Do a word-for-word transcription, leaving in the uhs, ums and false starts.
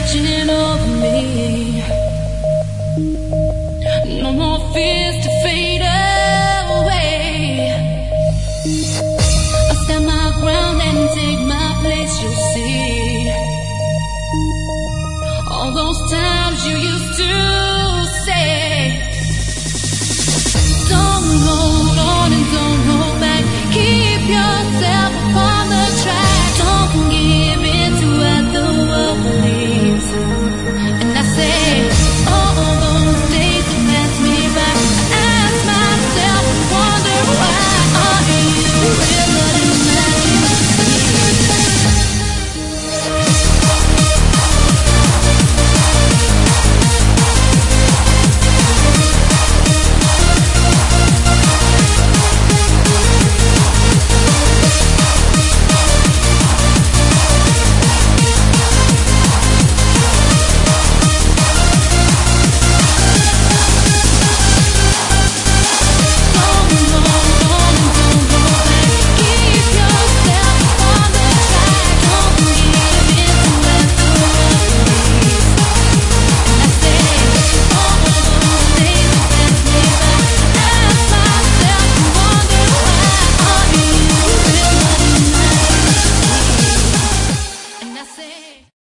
watching over me. No more fears to fade away. I'll stand my ground and take my place, you'll see. All those times you used to say